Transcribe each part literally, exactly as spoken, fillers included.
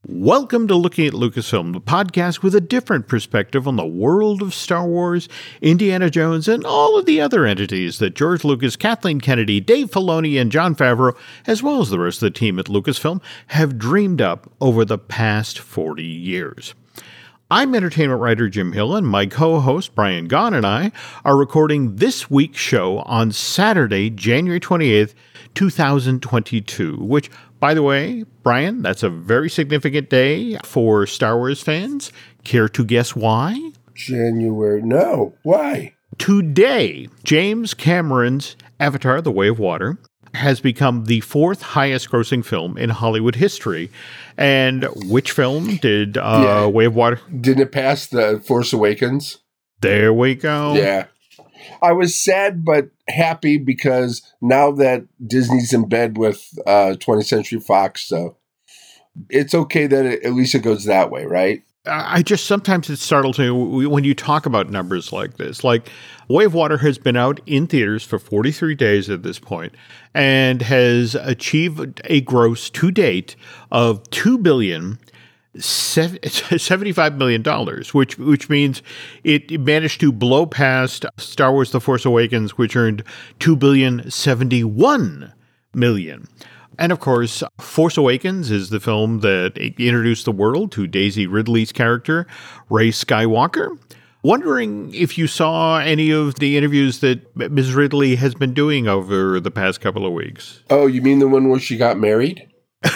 Welcome to Looking at Lucasfilm, the podcast with a different perspective on the world of Star Wars, Indiana Jones, and all of the other entities that George Lucas, Kathleen Kennedy, Dave Filoni, and Jon Favreau, as well as the rest of the team at Lucasfilm, have dreamed up over the past forty years. I'm entertainment writer Jim Hill, and my co-host Brian Gaughan and I are recording this week's show on Saturday, January twenty-eighth, twenty twenty-two, which, by the way, Brian, that's a very significant day for Star Wars fans. Care to guess why? January. No. Why? Today, James Cameron's Avatar: The Way of Water has become the fourth highest grossing film in Hollywood history. And which film did uh, yeah. Way of Water? Didn't it pass The Force Awakens? There we go. Yeah. I was sad but happy because now that Disney's in bed with uh, twentieth Century Fox, so it's okay that it, at least it goes that way, right? I just, sometimes it startles me when you talk about numbers like this. Like, Way of Water has been out in theaters for forty-three days at this point and has achieved a gross to date of two billion seventy-five million dollars, which which means it managed to blow past Star Wars: The Force Awakens, which earned two billion seventy-one million dollars. And of course, Force Awakens is the film that introduced the world to Daisy Ridley's character, Rey Skywalker. Wondering if you saw any of the interviews that Miz Ridley has been doing over the past couple of weeks. Oh, you mean the one where she got married?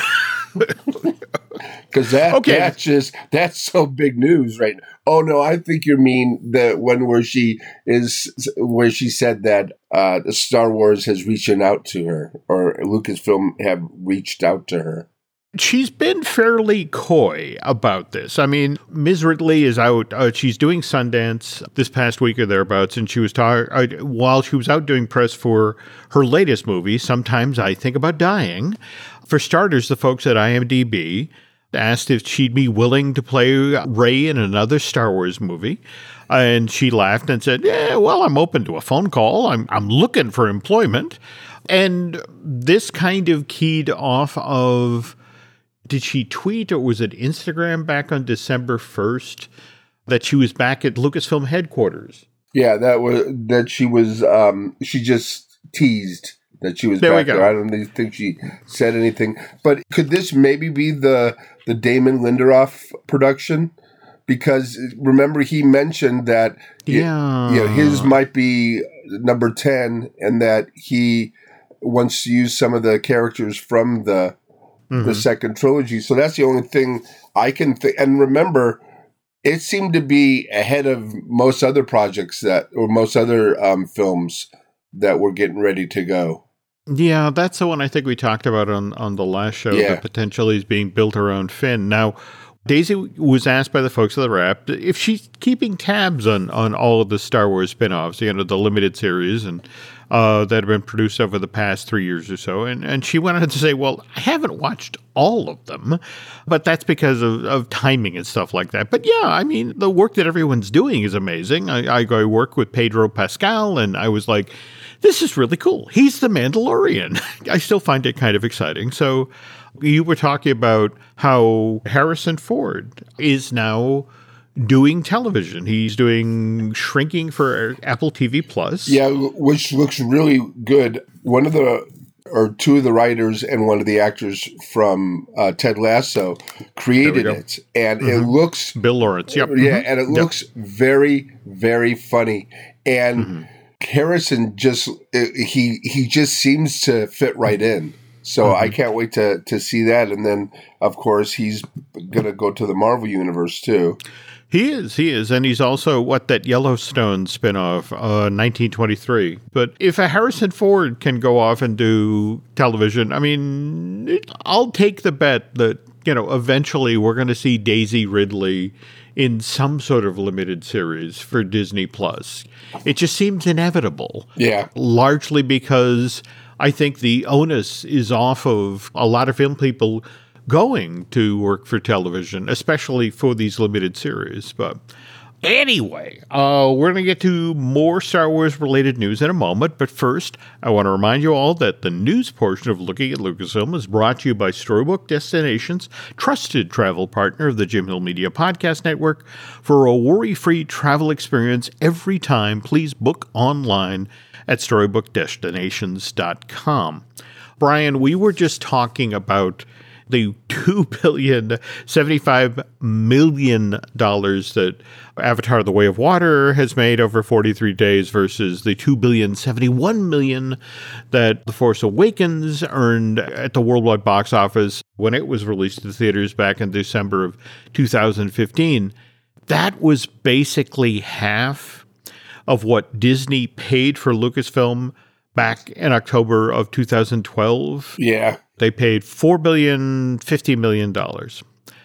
Because that, okay. that's just, that's so big news right now. Oh, no, I think you mean the one where she is, where she said that uh, Star Wars has reached out to her, or Lucasfilm have reached out to her. She's been fairly coy about this. I mean, Miz Ridley is out, uh, she's doing Sundance this past week or thereabouts, and she was talking, uh, while she was out doing press for her latest movie, Sometimes I Think About Dying. For starters, the folks at IMDb asked if she'd be willing to play Rey in another Star Wars movie. And she laughed and said, yeah, well, I'm open to a phone call. I'm I'm looking for employment. And this kind of keyed off of, did she tweet or was it Instagram back on December first that she was back at Lucasfilm headquarters? Yeah, that was that she was, um, she just teased that she was there back there. I don't even think she said anything. But could this maybe be the the Damon Lindelof production? Because remember, he mentioned that yeah. it, you know, his might be number ten, and that he wants to use some of the characters from the mm-hmm. the second trilogy. So that's the only thing I can think. And remember, it seemed to be ahead of most other projects that, or most other um, films that were getting ready to go. Yeah, that's the one I think we talked about on, on the last show, yeah. that potentially is being built around Finn. Now, Daisy was asked by the folks at the Wrap if she's keeping tabs on, on all of the Star Wars spin-offs, you know, the limited series and uh, that have been produced over the past three years or so. And, and she went on to say, well, I haven't watched all of them, but that's because of, of timing and stuff like that. But yeah, I mean, the work that everyone's doing is amazing. I, I, I work with Pedro Pascal, and I was like, this is really cool. He's the Mandalorian. I still find it kind of exciting. So you were talking about how Harrison Ford is now doing television. He's doing shrinking for Apple T V Plus. Yeah, which looks really good. One of the, or two of the writers and one of the actors from uh, Ted Lasso created it. And mm-hmm. it looks... Bill Lawrence, yep. Yeah, mm-hmm. and it looks yep. very, very funny. And... Mm-hmm. Harrison just he he just seems to fit right in. So mm-hmm. I can't wait to to see that. And then of course he's gonna go to the Marvel universe too. He is, he is, and he's also what that Yellowstone spinoff, uh, nineteen twenty-three. But if a Harrison Ford can go off and do television, I mean, it, I'll take the bet that, you know, eventually we're going to see Daisy Ridley in some sort of limited series for Disney Plus. It just seems inevitable. Yeah. Largely because I think the onus is off of a lot of film people going to work for television, especially for these limited series. But Anyway, uh, we're going to get to more Star Wars-related news in a moment, but first, I want to remind you all that the news portion of Looking at Lucasfilm is brought to you by Storybook Destinations, trusted travel partner of the Jim Hill Media Podcast Network. For a worry-free travel experience every time, please book online at storybook destinations dot com. Brian, we were just talking about the two billion seventy-five million dollars that Avatar: The Way of Water has made over forty-three days versus the two billion seventy-one million dollars that The Force Awakens earned at the worldwide box office when it was released to theaters back in December of two thousand fifteen. That was basically half of what Disney paid for Lucasfilm back in October of two thousand twelve. Yeah. They paid four billion dollars, fifty million dollars.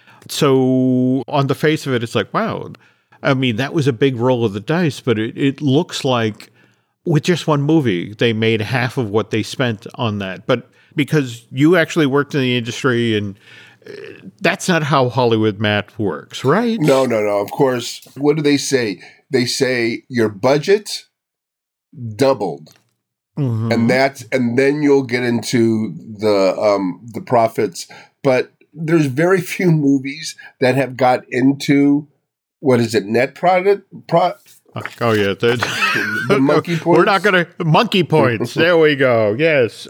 So on the face of it, it's like, wow. I mean, that was a big roll of the dice, but it, it looks like with just one movie, they made half of what they spent on that. But because you actually worked in the industry, and uh, that's not how Hollywood math works, right? No, no, no. Of course. What do they say? They say your budget doubled. Mm-hmm. And that's and then you'll get into the um, the profits. But there's very few movies that have got into what is it, net product? Pro- oh yeah, the, the monkey points. We're not going to monkey points. There we go. Yes.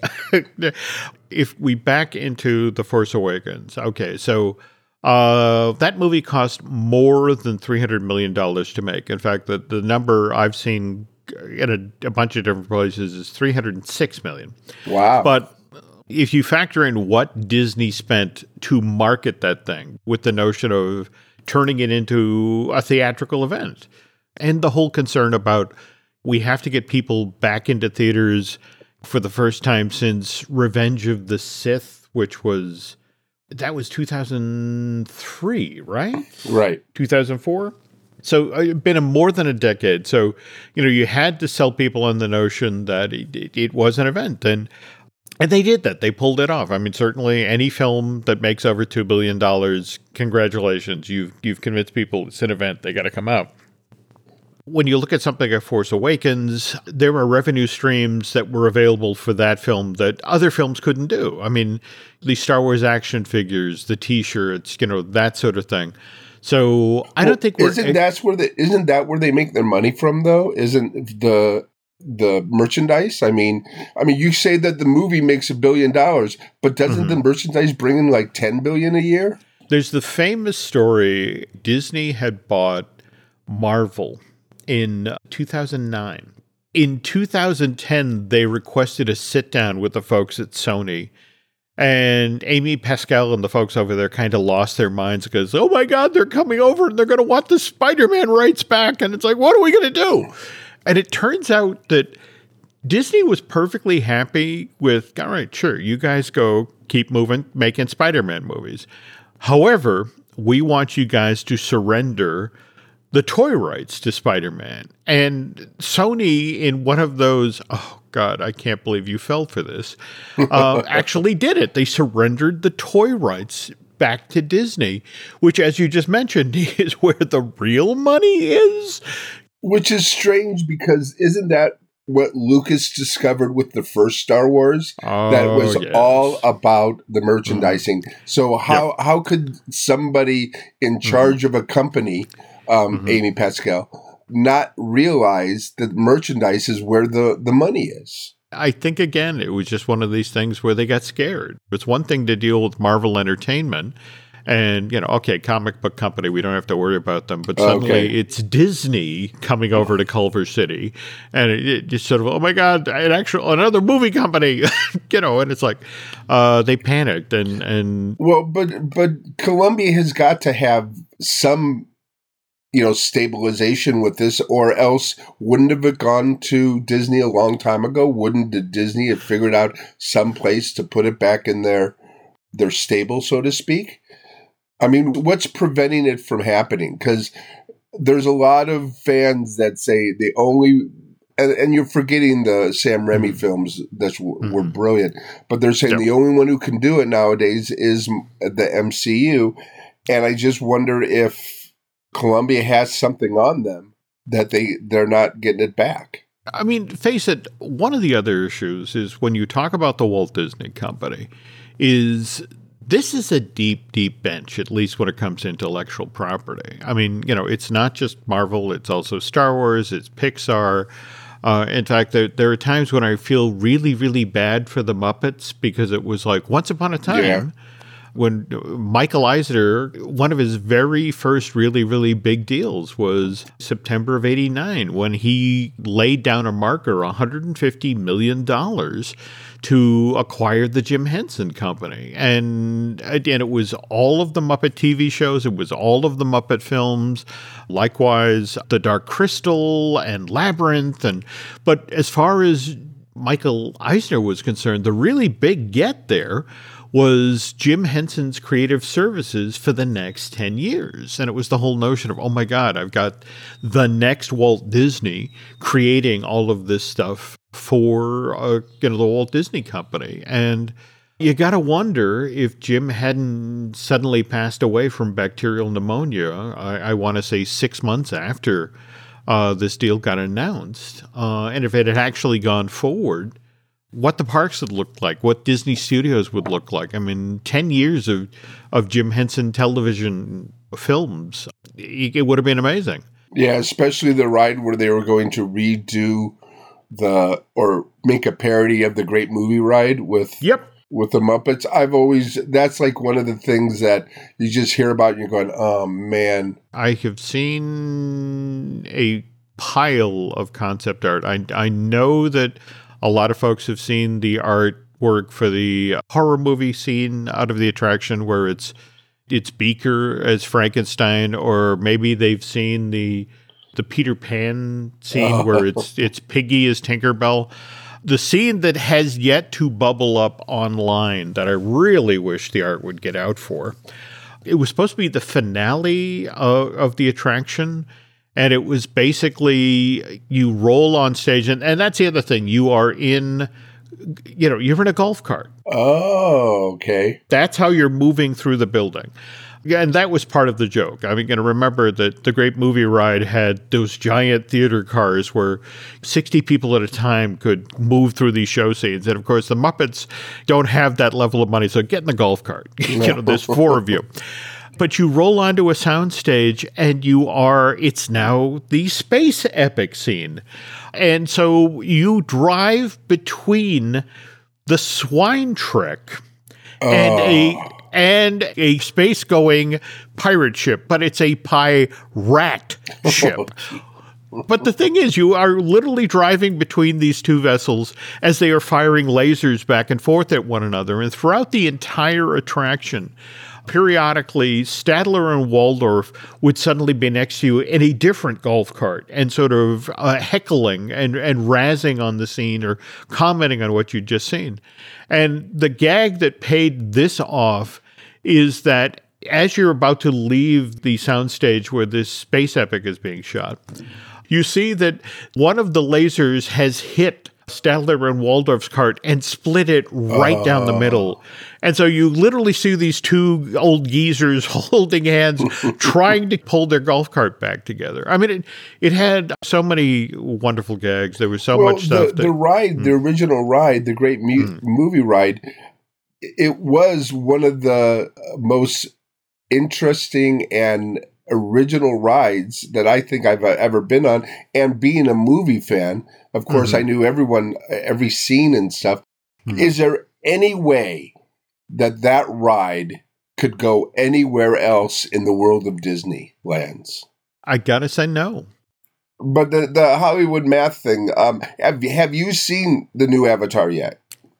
If we back into The Force Awakens, okay, so uh, that movie cost more than three hundred million dollars to make. In fact, the the number I've seen in a, a bunch of different places is three hundred six million dollars. Wow. But if you factor in what Disney spent to market that thing with the notion of turning it into a theatrical event and the whole concern about we have to get people back into theaters for the first time since Revenge of the Sith, which was, that was two thousand three, right? Right. two thousand four? So it's been a more than a decade. So, you know, you had to sell people on the notion that it, it, it was an event. And and they did that. They pulled it off. I mean, certainly any film that makes over two billion dollars, congratulations. You've, you've convinced people it's an event. They got to come out. When you look at something like Force Awakens, there are revenue streams that were available for that film that other films couldn't do. I mean, the Star Wars action figures, the T-shirts, you know, that sort of thing. So I don't think we're isn't that's where the isn't that where they make their money from though? Isn't the the merchandise? I mean, I mean, you say that the movie makes a billion dollars, but doesn't mm-hmm. the merchandise bring in like ten billion a year? There's the famous story. Disney had bought Marvel in two thousand nine. In two thousand ten, they requested a sit down with the folks at Sony. And Amy Pascal and the folks over there kind of lost their minds because, oh my God, they're coming over and they're going to want the Spider-Man rights back. And it's like, what are we going to do? And it turns out that Disney was perfectly happy with, all right, sure, you guys go keep moving, making Spider-Man movies. However, we want you guys to surrender the toy rights to Spider-Man. And Sony, in one of those, oh God, I can't believe you fell for this, uh, actually did it. They surrendered the toy rights back to Disney, which, as you just mentioned, is where the real money is. Which is strange because isn't that what Lucas discovered with the first Star Wars? Oh, that was yes. all about the merchandising. Mm. So how, yep. how could somebody in charge mm. of a company, um, mm-hmm. Amy Pascal, not realize that merchandise is where the, the money is? I think, again, it was just one of these things where they got scared. It's one thing to deal with Marvel Entertainment and, you know, okay, comic book company, we don't have to worry about them. But suddenly okay. it's Disney coming over to Culver City. And it, it just sort of, oh, my God, an actual, another movie company, you know, and it's like uh, they panicked. and and Well, but but Columbia has got to have some, you know, stabilization with this, or else wouldn't have it gone to Disney a long time ago? Wouldn't the Disney have figured out some place to put it back in their their stable, so to speak? I mean, what's preventing it from happening? Because there's a lot of fans that say the only, and, and you're forgetting the Sam Raimi mm-hmm. films that mm-hmm. were brilliant, but they're saying yep. the only one who can do it nowadays is the M C U. And I just wonder if Columbia has something on them that they, they're not getting it back. I mean, face it, one of the other issues is when you talk about the Walt Disney Company is this is a deep, deep bench, at least when it comes to intellectual property. I mean, you know, it's not just Marvel, it's also Star Wars, it's Pixar. Uh, in fact, there, there are times when I feel really, really bad for the Muppets because it was like once upon a time yeah. when Michael Eisner, one of his very first really, really big deals was September of eighty-nine when he laid down a marker, one hundred fifty million dollars to acquire the Jim Henson Company. And again, it was all of the Muppet T V shows. It was all of the Muppet films. Likewise, The Dark Crystal and Labyrinth. And but as far as Michael Eisner was concerned, the really big get there was Jim Henson's creative services for the next ten years. And it was the whole notion of, oh my God, I've got the next Walt Disney creating all of this stuff for uh, you know, the Walt Disney Company. And you got to wonder if Jim hadn't suddenly passed away from bacterial pneumonia, I, I want to say six months after uh, this deal got announced. Uh, and if it had actually gone forward, what the parks would look like, what Disney Studios would look like. I mean, ten years of, of Jim Henson television films, it, it would have been amazing. Yeah, especially the ride where they were going to redo the, or make a parody of the Great Movie Ride with, yep. with the Muppets. I've always, that's like one of the things that you just hear about and you're going, oh man. I have seen a pile of concept art. I, I know that a lot of folks have seen the artwork for the horror movie scene out of the attraction where it's it's Beaker as Frankenstein, or maybe they've seen the the Peter Pan scene oh. where it's it's Piggy as Tinkerbell. The scene that has yet to bubble up online that I really wish the art would get out for. It was supposed to be the finale of, of the attraction. And it was basically you roll on stage, and, and that's the other thing. You are in, you know, you're in a golf cart. Oh, okay. That's how you're moving through the building. And that was part of the joke. I'm going to remember that the Great Movie Ride had those giant theater cars where sixty people at a time could move through these show scenes. And, of course, the Muppets don't have that level of money, so get in the golf cart. you know, there's four of you. But you roll onto a soundstage and you are, it's now the space epic scene. And so you drive between the swine trick oh. and a and a space-going pirate ship, but it's a pirate ship. But the thing is, you are literally driving between these two vessels as they are firing lasers back and forth at one another. And throughout the entire attraction, periodically, Statler and Waldorf would suddenly be next to you in a different golf cart and sort of uh, heckling and, and razzing on the scene or commenting on what you'd just seen. And the gag that paid this off is that as you're about to leave the soundstage where this space epic is being shot, you see that one of the lasers has hit Statler and Waldorf's cart and split it right uh. down the middle. And so you literally see these two old geezers holding hands, trying to pull their golf cart back together. I mean, it, it had so many wonderful gags. There was so well, much stuff. The, that, the ride, mm. the original ride, the Great mu- mm. Movie Ride, it was one of the most interesting and original rides that I think I've ever been on. And being a movie fan, of course, mm-hmm. I knew everyone, every scene and stuff. Mm-hmm. Is there any way that that ride could go anywhere else in the world of Disneylands? I gotta say no. But the, the Hollywood math thing, um, have, have you seen the new Avatar yet?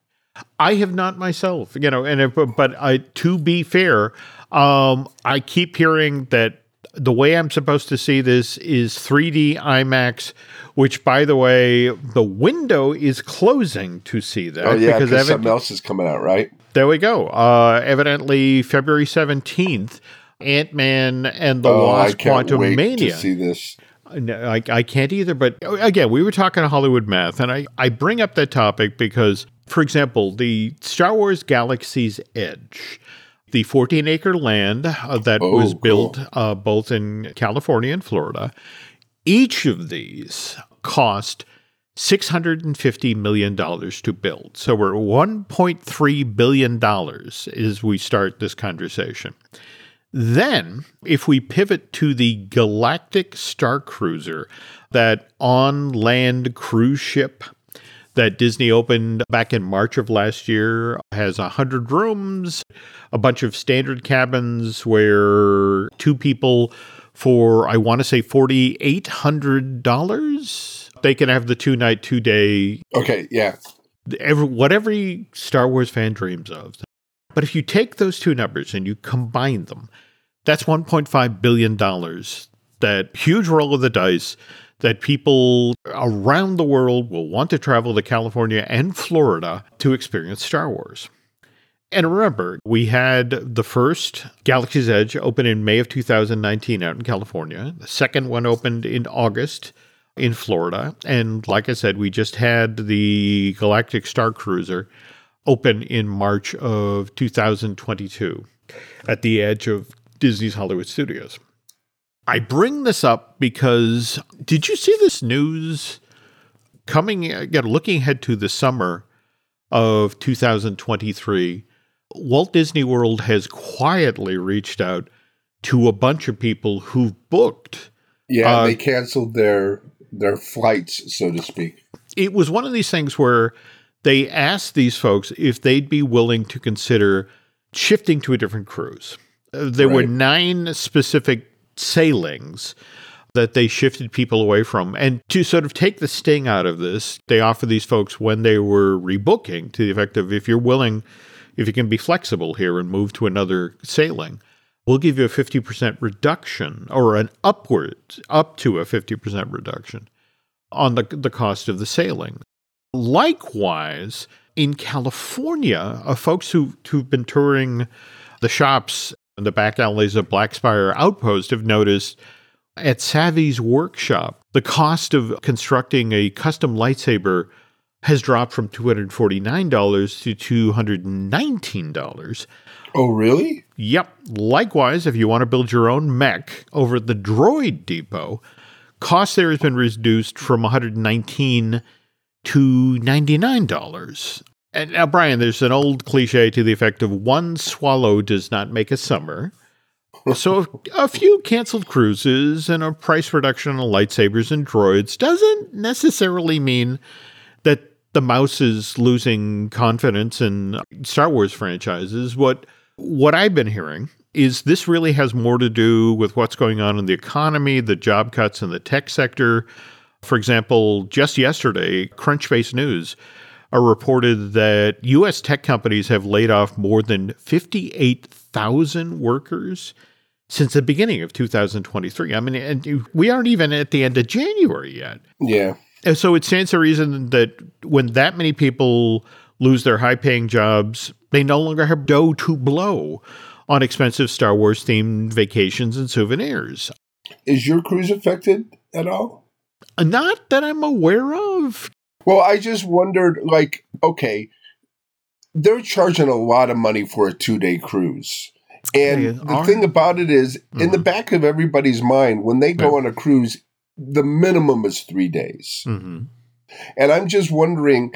I have not myself, you know, and if, but I, to be fair, um, I keep hearing that the way I'm supposed to see this is three D IMAX, which, by the way, the window is closing to see that. Oh, yeah, because ev- something else is coming out, right? There we go. Uh, evidently, February seventeenth, Ant-Man and the oh, Wasp: I can't Quantumania. Wait to see this. No, I, I can't either. But again, we were talking Hollywood math, and I, I bring up that topic because, for example, the Star Wars Galaxy's Edge, the fourteen-acre land uh, that Oh, was built cool. uh, both in California and Florida. Each of these cost six hundred fifty million dollars to build. So we're at one point three billion dollars as we start this conversation. Then, if we pivot to the Galactic Star Cruiser, that on-land cruise ship that Disney opened back in March of last year, has one hundred rooms, a bunch of standard cabins where two people for, I want to say, four thousand eight hundred dollars, they can have the two-night, two-day, Okay, yeah. every, what every Star Wars fan dreams of. But if you take those two numbers and you combine them, that's one point five billion dollars. That huge roll of the dice that people around the world will want to travel to California and Florida to experience Star Wars. And remember, we had the first Galaxy's Edge open in May of two thousand nineteen out in California. The second one opened in August in Florida. And like I said, we just had the Galactic Star Cruiser open in March of two thousand twenty-two at the edge of Disney's Hollywood Studios. I bring this up because did you see this news coming, again, looking ahead to the summer of two thousand twenty-three? Walt Disney World has quietly reached out to a bunch of people who've booked. Yeah, uh, they canceled their their flights, so to speak. It was one of these things where they asked these folks if they'd be willing to consider shifting to a different cruise. Uh, there Right. were nine specific sailings that they shifted people away from. And to sort of take the sting out of this, they offer these folks when they were rebooking to the effect of, if you're willing, if you can be flexible here and move to another sailing, we'll give you a fifty percent reduction or an upward, up to a fifty percent reduction on the, the cost of the sailing. Likewise, in California, uh, folks who, who've been touring the shops in the back alleys of Black Spire Outpost have noticed at Savvy's workshop, the cost of constructing a custom lightsaber has dropped from two hundred forty-nine dollars to two hundred nineteen dollars. Oh, really? Yep. Likewise, if you want to build your own mech over at the Droid Depot, cost there has been reduced from one hundred nineteen dollars to ninety-nine dollars. And now, Brian, there's an old cliche to the effect of one swallow does not make a summer. So a few canceled cruises and a price reduction on lightsabers and droids doesn't necessarily mean that the mouse is losing confidence in Star Wars franchises. What what I've been hearing is this really has more to do with what's going on in the economy, the job cuts in the tech sector. For example, just yesterday, Crunchbase News uh, reported that U S tech companies have laid off more than fifty-eight thousand workers since the beginning of two thousand twenty-three. I mean, and we aren't even at the end of January yet. Yeah. And so it stands to reason that when that many people lose their high-paying jobs, they no longer have dough to blow on expensive Star Wars-themed vacations and souvenirs. Is your cruise affected at all? Not that I'm aware of. Well, I just wondered, like, okay, they're charging a lot of money for a two-day cruise. And They the are. thing about it is, in the Mhm. back of everybody's mind, when they go Yeah. on a cruise, the minimum is three days. Mm-hmm. And I'm just wondering,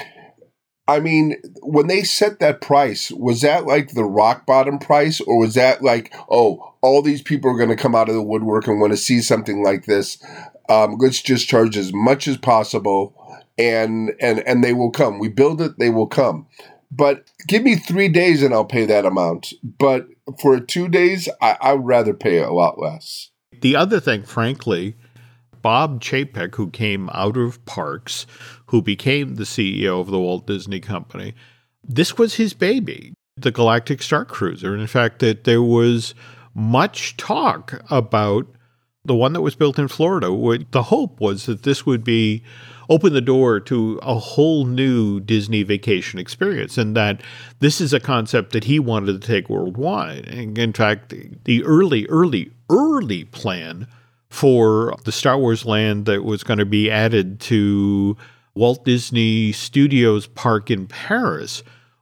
I mean, when they set that price, was that like the rock bottom price? Or was that like, oh, all these people are going to come out of the woodwork and want to see something like this? Um, let's just charge as much as possible, and, and, and they will come. We build it, they will come. But give me three days and I'll pay that amount. But for two days, I, I would rather pay a lot less. The other thing, frankly, Bob Chapek, who came out of Parks, who became the C E O of the Walt Disney Company, this was his baby, the Galactic Star Cruiser. And in fact, that there was much talk about the one that was built in Florida. What the hope was that this would be open the door to a whole new Disney vacation experience, and that this is a concept that he wanted to take worldwide. And in fact, the early, early, early plan for the Star Wars land that was going to be added to Walt Disney Studios Park in Paris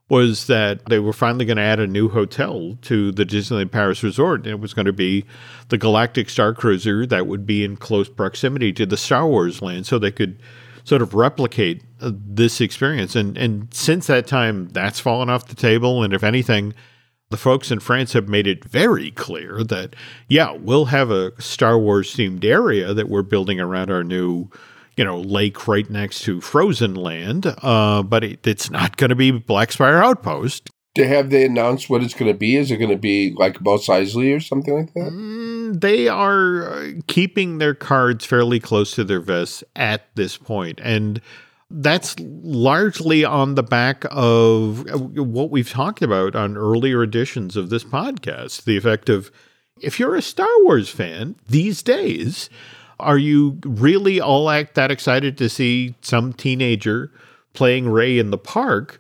was that they were finally going to add a new hotel to the Disneyland Paris Resort. And it was going to be the Galactic Star Cruiser that would be in close proximity to the Star Wars land, so they could sort of replicate uh, this experience. And and since that time, that's fallen off the table. And if anything, the folks in France have made it very clear that, yeah, we'll have a Star Wars themed area that we're building around our new, you know, lake right next to Frozen Land, uh, but it, it's not going to be Black Spire Outpost. Have they announced what it's going to be? Is it going to be like Mos Eisley or something like that? Mm, they are keeping their cards fairly close to their vests at this point, and that's largely on the back of what we've talked about on earlier editions of this podcast, the effect of, if you're a Star Wars fan these days, are you really all act that excited to see some teenager playing Rey in the park?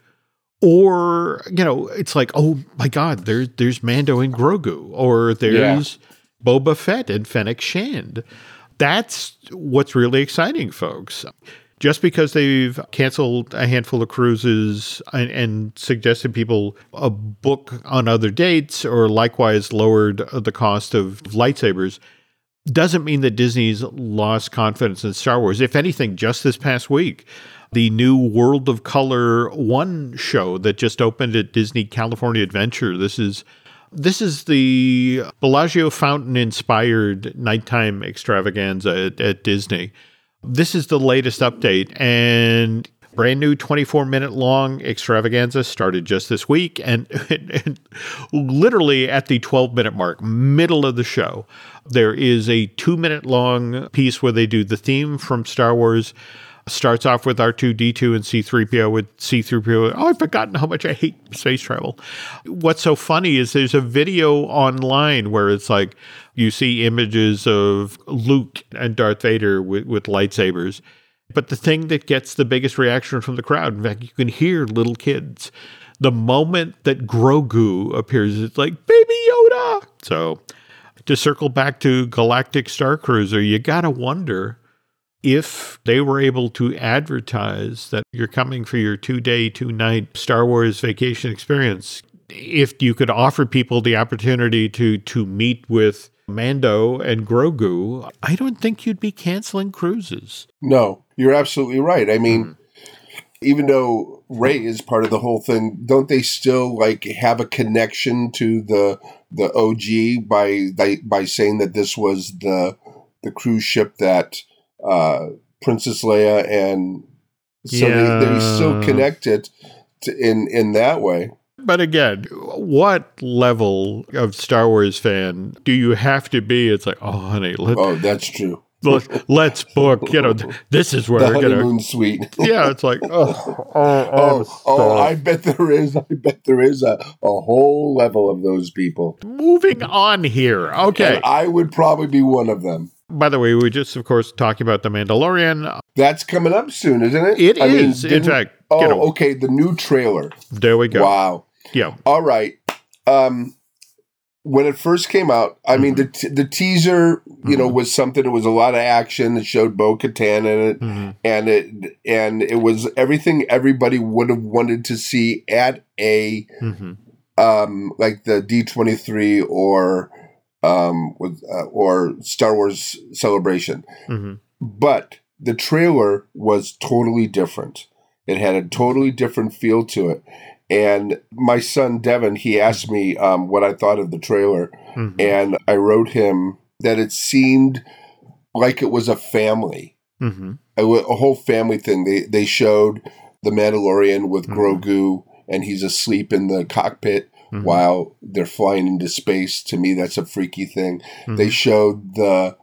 Or, you know, it's like, oh my God, there's there's Mando and Grogu, or there's yeah. Boba Fett and Fennec Shand. That's what's really exciting, folks. Just because they've canceled a handful of cruises and, and suggested people a book on other dates, or likewise lowered the cost of lightsabers, doesn't mean that Disney's lost confidence in Star Wars. If anything, just this past week, the new World of Color One show that just opened at Disney California Adventure. This is this is the Bellagio Fountain inspired nighttime extravaganza at, at Disney. This is the latest update, and brand new twenty-four minute long extravaganza started just this week, and, and literally at the twelve minute mark, middle of the show, there is a two minute long piece where they do the theme from Star Wars. Starts off with R two D two and C three P O with C three P O. Oh, I've forgotten how much I hate space travel. What's so funny is there's a video online where it's like you see images of Luke and Darth Vader with, with lightsabers. But the thing that gets the biggest reaction from the crowd, in fact, you can hear little kids. The moment that Grogu appears, it's like, Baby Yoda! So to circle back to Galactic Star Cruiser, you got to wonder if they were able to advertise that you're coming for your two-day, two-night Star Wars vacation experience, if you could offer people the opportunity to to meet with Mando and Grogu, I don't think you'd be canceling cruises. No, you're absolutely right. I mean, mm. even though Rey is part of the whole thing, don't they still like have a connection to the the O G by by, by saying that this was the the cruise ship that Uh, Princess Leia, and so yeah. they, they still connect it to, in in that way. But again, what level of Star Wars fan do you have to be? It's like, oh, honey, let, oh, that's true. Let's, let's book. You know, this is where the we're honeymoon gonna, suite. Yeah, it's like, oh, oh, oh, oh, I bet there is. I bet there is a, a whole level of those people. Moving on here, okay. And I would probably be one of them. By the way, we just, of course, talking about The Mandalorian. That's coming up soon, isn't it? It I is. Mean, in fact, oh, you know, okay. The new trailer. There we go. Wow. Yeah. All right. Um, when it first came out, I mm-hmm. mean, the t- the teaser, you mm-hmm. know, was something. It was a lot of action. It showed Bo-Katan in it, mm-hmm. and it and it was everything everybody would have wanted to see at a mm-hmm. um, like the D twenty-three or. Um, with uh, or Star Wars Celebration, mm-hmm. but the trailer was totally different. It had a totally different feel to it. And my son Devin, he asked me um, what I thought of the trailer, mm-hmm. and I wrote him that it seemed like it was a family, mm-hmm. a, a whole family thing. They they showed the Mandalorian with mm-hmm. Grogu, and he's asleep in the cockpit. Mm-hmm. While they're flying into space. To me, that's a freaky thing. Mm-hmm. They showed the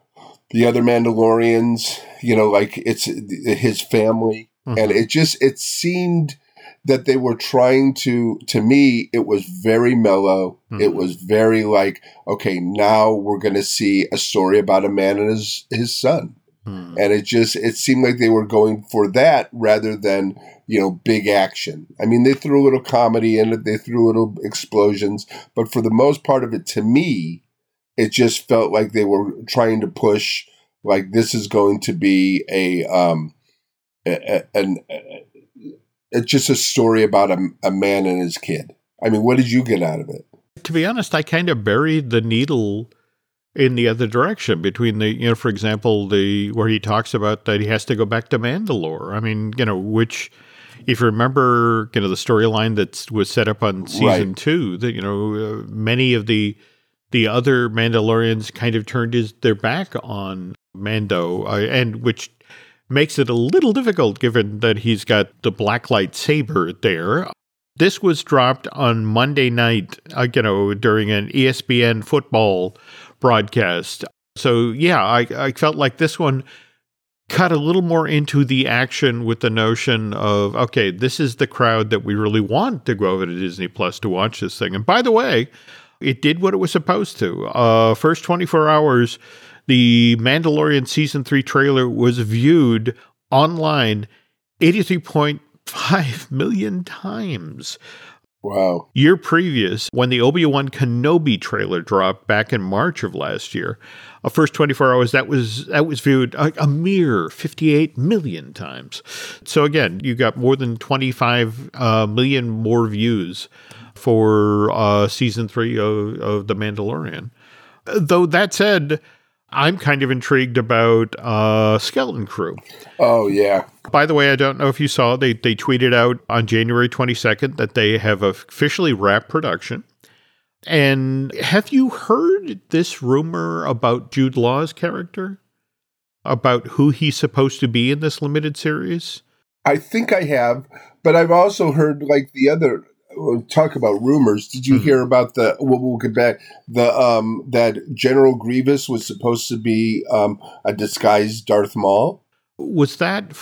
the other Mandalorians, you know, like it's his family, mm-hmm. and it just it seemed that they were trying to. To me, it was very mellow. Mm-hmm. It was very like, okay, now we're going to see a story about a man and his his son, mm-hmm. and it just it seemed like they were going for that rather than. You know, big action. I mean, they threw a little comedy in it. They threw little explosions. But for the most part of it, to me, it just felt like they were trying to push, like, this is going to be a, um, a, a, an, it's just a story about a, a man and his kid. I mean, what did you get out of it? To be honest, I kind of buried the needle in the other direction between the, you know, for example, the where he talks about that he has to go back to Mandalore. I mean, you know, which, if you remember, you know, the storyline that was set up on season right. two, that, you know, uh, many of the the other Mandalorians kind of turned his, their back on Mando, uh, and which makes it a little difficult given that he's got the black lightsaber there. This was dropped on Monday night, uh, you know, during an E S P N football broadcast. So, yeah, I, I felt like this one cut a little more into the action with the notion of, okay, this is the crowd that we really want to go over to Disney Plus to watch this thing. And by the way, it did what it was supposed to. Uh, first twenty-four hours, the Mandalorian Season three trailer was viewed online eighty-three point five million times. Wow. Year previous, when the Obi-Wan Kenobi trailer dropped back in March of last year, uh, first twenty-four hours, that was that was viewed a, a mere fifty-eight million times. So again, you got more than twenty-five uh, million more views for uh, season three of, of The Mandalorian. Though that said, I'm kind of intrigued about uh, Skeleton Crew. Oh, yeah. By the way, I don't know if you saw, they, they tweeted out on January twenty-second that they have officially wrapped production. And have you heard this rumor about Jude Law's character? About who he's supposed to be in this limited series? I think I have, but I've also heard like the other... Talk about rumors. Did you mm-hmm. hear about the? We'll, we'll get back. The um that General Grievous was supposed to be um a disguised Darth Maul. Was that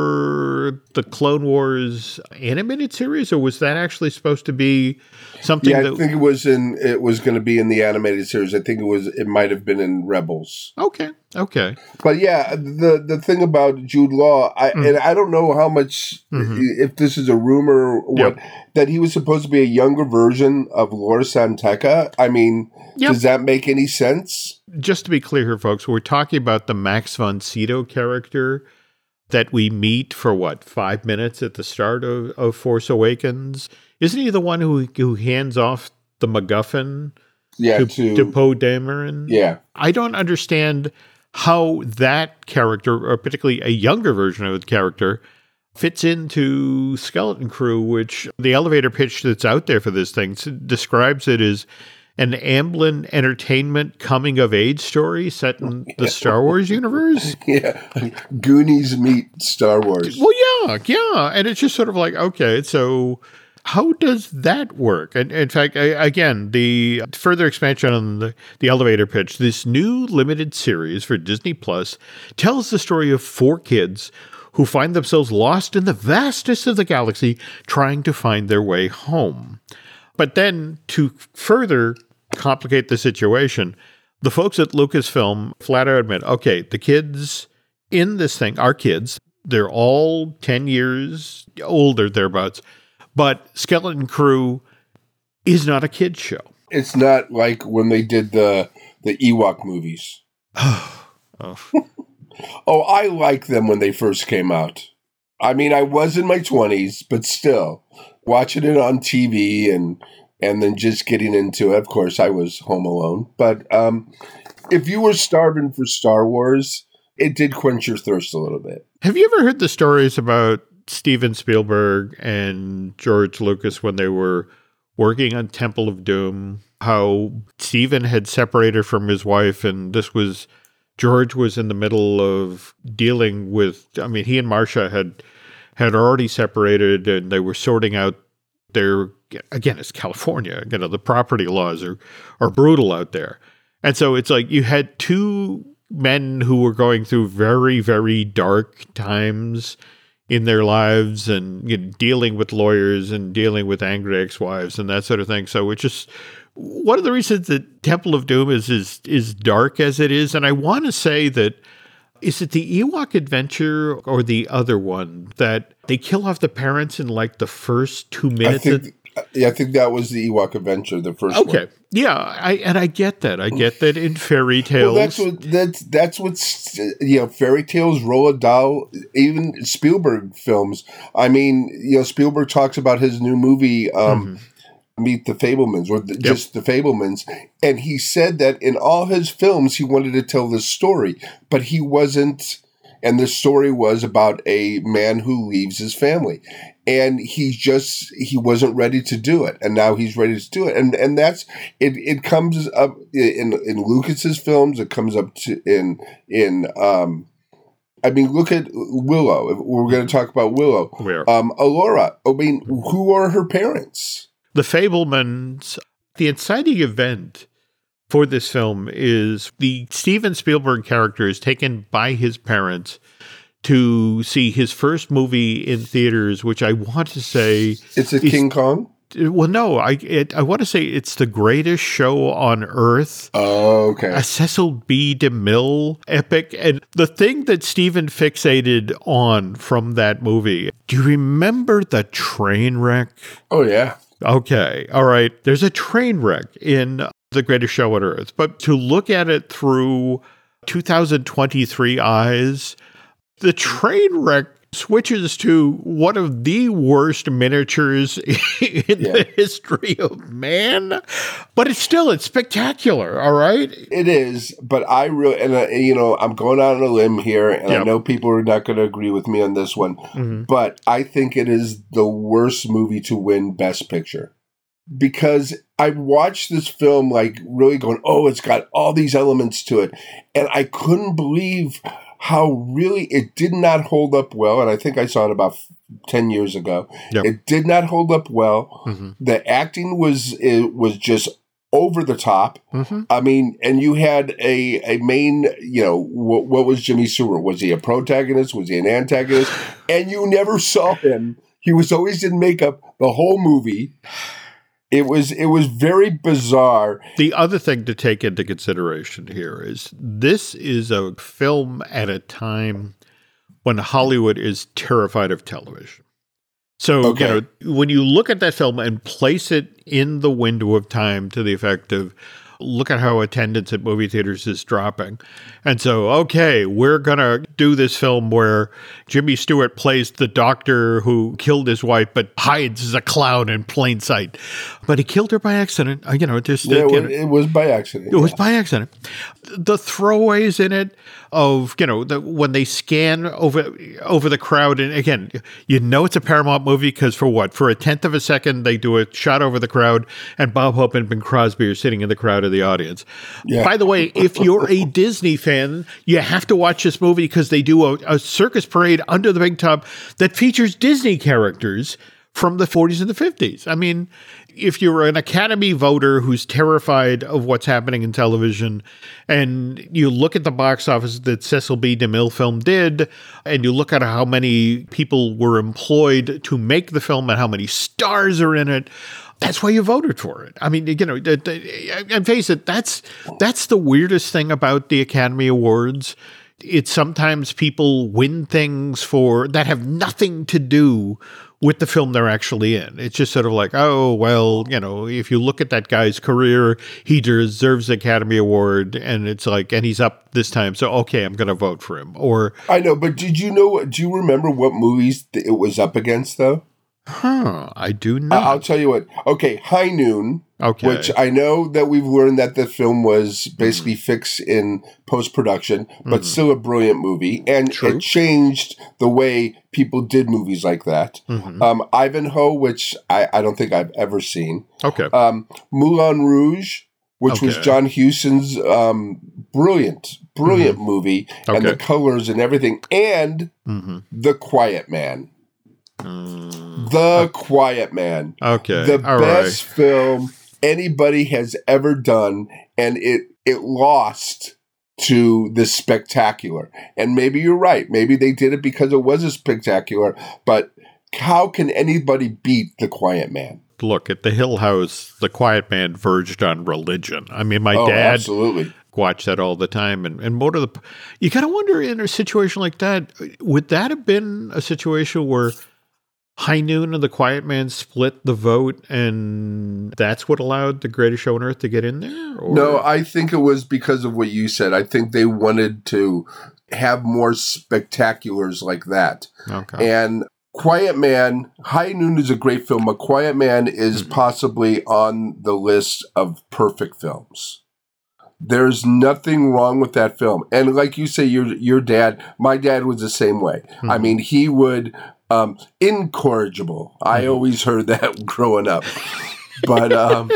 for the Clone Wars animated series, or was that actually supposed to be something? Yeah, I that... think it was in. It was going to be in the animated series. I think it was. It might have been in Rebels. Okay, okay. But yeah, the the thing about Jude Law, I mm. and I don't know how much mm-hmm. if this is a rumor, or what yep. that he was supposed to be a younger version of Lor San Tekka. I mean, yep. does that make any sense? Just to be clear here, folks, we're talking about the Max von Sydow character that we meet for, what, five minutes at the start of, of Force Awakens? Isn't he the one who who hands off the MacGuffin yeah, to, to, to Poe Dameron? Yeah. I don't understand how that character, or particularly a younger version of the character, fits into Skeleton Crew, which the elevator pitch that's out there for this thing describes it as an Amblin Entertainment coming-of-age story set in the Star Wars universe? Yeah. Goonies meet Star Wars. Well, yeah, yeah. And it's just sort of like, okay, so how does that work? And in fact, I, again, the further expansion on the, the elevator pitch, this new limited series for Disney Plus tells the story of four kids who find themselves lost in the vastness of the galaxy trying to find their way home. But then, to further complicate the situation, the folks at Lucasfilm flat out admit, okay, the kids in this thing are kids. They're all ten years older, thereabouts. But Skeleton Crew is not a kid's show. It's not like when they did the, the Ewok movies. oh. Oh, I liked them when they first came out. I mean, I was in my twenties, but still. Watching it on T V and and then just getting into it. Of course, I was home alone. But um, if you were starving for Star Wars, it did quench your thirst a little bit. Have you ever heard the stories about Steven Spielberg and George Lucas when they were working on Temple of Doom? How Steven had separated from his wife, and this was George was in the middle of dealing with. I mean, he and Marcia had. had already separated, and they were sorting out their, again, it's California, you know, the property laws are, are brutal out there. And so it's like you had two men who were going through very, very dark times in their lives and, you know, dealing with lawyers and dealing with angry ex-wives and that sort of thing. So it's just one of the reasons that Temple of Doom is, is, is dark as it is. And I want to say that, is it the Ewok Adventure or the other one that they kill off the parents in like the first two minutes? I think, Yeah, I think that was the Ewok Adventure, the first okay. one. Okay. Yeah, I and I get that. I get that in fairy tales. Well, that's what that's that's what's you know, fairy tales, Roald Dahl, even Spielberg films. I mean, you know, Spielberg talks about his new movie, um, mm-hmm. Meet the Fablemans, or the, yep. just the Fablemans, and he said that in all his films he wanted to tell this story, but he wasn't. And the story was about a man who leaves his family. And he just, he wasn't ready to do it. And now he's ready to do it. And and that's, it It comes up in in Lucas's films. It comes up to in, in um, I mean, look at Willow. If we're going to talk about Willow. Where? Um, Allura. I mean, who are her parents? The Fablemans, the inciting event for this film is the Steven Spielberg character is taken by his parents to see his first movie in theaters, which I want to say... It's a King Kong? Well, no, I it, I want to say it's The Greatest Show on Earth. Oh, okay. A Cecil B. DeMille epic. And the thing that Steven fixated on from that movie, do you remember the train wreck? Oh, yeah. Okay. All right. There's a train wreck in The Greatest Show on Earth, but to look at it through two thousand twenty-three eyes, the train wreck switches to one of the worst miniatures in yeah. the history of man, but it's still, it's spectacular. All right. It is, but I really, and uh, you know, I'm going out on a limb here, and yep. I know people are not going to agree with me on this one, mm-hmm. but I think it is the worst movie to win Best Picture. Because I watched this film like really going, oh, it's got all these elements to it. And I couldn't believe how really it did not hold up well. And I think I saw it about ten years ago. Yep. It did not hold up well. Mm-hmm. The acting was it was just over the top. Mm-hmm. I mean, and you had a, a main, you know, what, what was Jimmy Stewart? Was he a protagonist? Was he an antagonist? And you never saw him. He was always in makeup the whole movie. It was it was very bizarre. The other thing to take into consideration here is this is a film at a time when Hollywood is terrified of television. So, okay. you know, when you look at that film and place it in the window of time to the effect of, look at how attendance at movie theaters is dropping. And so, okay, we're going to do this film where Jimmy Stewart plays the doctor who killed his wife but hides as a clown in plain sight. But he killed her by accident. You know, just yeah, uh, you it, know, it was by accident. It yeah. was by accident. The throwaways in it of, you know, the, when they scan over over the crowd. And again, you know it's a Paramount movie because for what? For a tenth of a second, they do a shot over the crowd and Bob Hope and Bing Crosby are sitting in the crowd of the audience. Yeah. By the way, if you're a Disney fan, you have to watch this movie because they do a, a circus parade under the big top that features Disney characters from the forties and the fifties. I mean, if you're an Academy voter who's terrified of what's happening in television, and you look at the box office that Cecil B. DeMille film did, and you look at how many people were employed to make the film and how many stars are in it, that's why you voted for it. I mean, you know, and face it, that's that's the weirdest thing about the Academy Awards. It's sometimes people win things for that have nothing to do with the film they're actually in. It's just sort of like, oh, well, you know, if you look at that guy's career, he deserves the Academy Award, and it's like, and he's up this time, so okay, I'm going to vote for him. Or I know, but did you know, do you remember what movies it was up against, though? Huh, I do not. I'll tell you what. Okay, High Noon, okay. which I know that we've learned that the film was basically mm. fixed in post-production, but mm. still a brilliant movie. And True. It changed the way people did movies like that. Mm-hmm. Um, Ivanhoe, which I, I don't think I've ever seen. Okay. Um, Moulin Rouge, which okay. was John Huston's um, brilliant, brilliant mm-hmm. movie. Okay. And the colors and everything. And mm-hmm. The Quiet Man. Mm. The Quiet Man. Okay. The All best right. film anybody has ever done, and it it lost to the spectacular. And maybe you're right. Maybe they did it because it was a spectacular, but how can anybody beat The Quiet Man? Look, at the Hill House, The Quiet Man verged on religion. I mean, my oh, dad absolutely. watched that all the time. And, and more of the, you kind of wonder in a situation like that, would that have been a situation where High Noon and The Quiet Man split the vote, and that's what allowed The Greatest Show on Earth to get in there? Or? No, I think it was because of what you said. I think they wanted to have more spectaculars like that. Okay. And Quiet Man, High Noon is a great film, but Quiet Man is mm-hmm. possibly on the list of perfect films. There's nothing wrong with that film. And like you say, your your dad, my dad was the same way. Mm-hmm. I mean, he would, um, incorrigible. Mm-hmm. I always heard that growing up. But, um,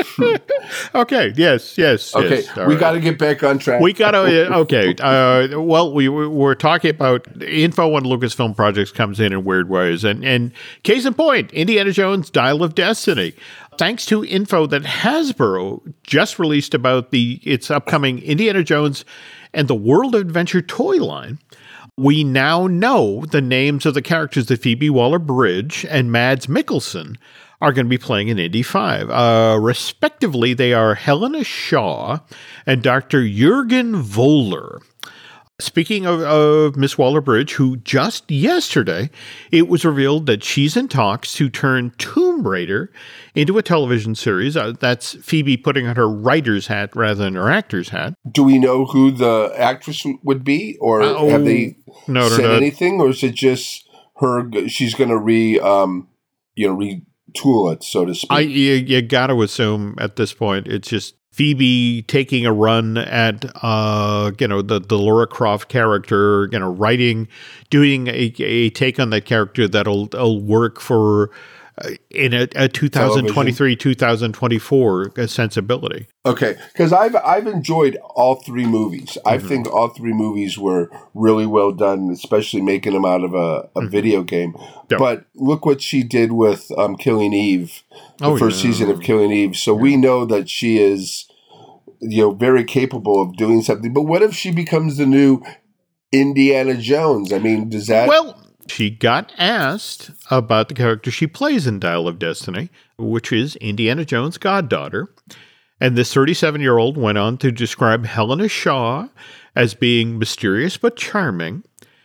okay, yes, yes. Okay, yes. we right. got to get back on track. We got to, okay. Uh, well, we we're talking about info on Lucasfilm projects comes in in weird ways. And, and case in point, Indiana Jones Dial of Destiny. Thanks to info that Hasbro just released about the its upcoming Indiana Jones and the World of Adventure toy line, we now know the names of the characters that Phoebe Waller-Bridge and Mads Mikkelsen are going to be playing in Indy five. Uh, respectively, they are Helena Shaw and Doctor Jürgen Voller. Speaking of, of Miss Waller-Bridge, who just yesterday, it was revealed that she's in talks to turn Tomb Raider into a television series. Uh, that's Phoebe putting on her writer's hat rather than her actor's hat. Do we know who the actress would be? Or uh, have they no, said no, no. anything? Or is it just her, she's going to re, um, you know, retool it, so to speak? I, you, you got to assume at this point it's just Phoebe taking a run at, uh, you know, the, the Lara Croft character, you know, writing, doing a, a take on that character that'll, that'll work for uh, in a, a two thousand twenty-three, two thousand twenty-four sensibility. Okay, because I've I've enjoyed all three movies. Mm-hmm. I think all three movies were really well done, especially making them out of a, a mm-hmm. video game. Yep. But look what she did with um, Killing Eve, the oh, first yeah. season of Killing Eve. So yeah. we know that she is, you know, very capable of doing something. But what if she becomes the new Indiana Jones? I mean, does that... Well, she got asked about the character she plays in Dial of Destiny, which is Indiana Jones' goddaughter. And this thirty-seven-year-old went on to describe Helena Shaw as being mysterious but charming.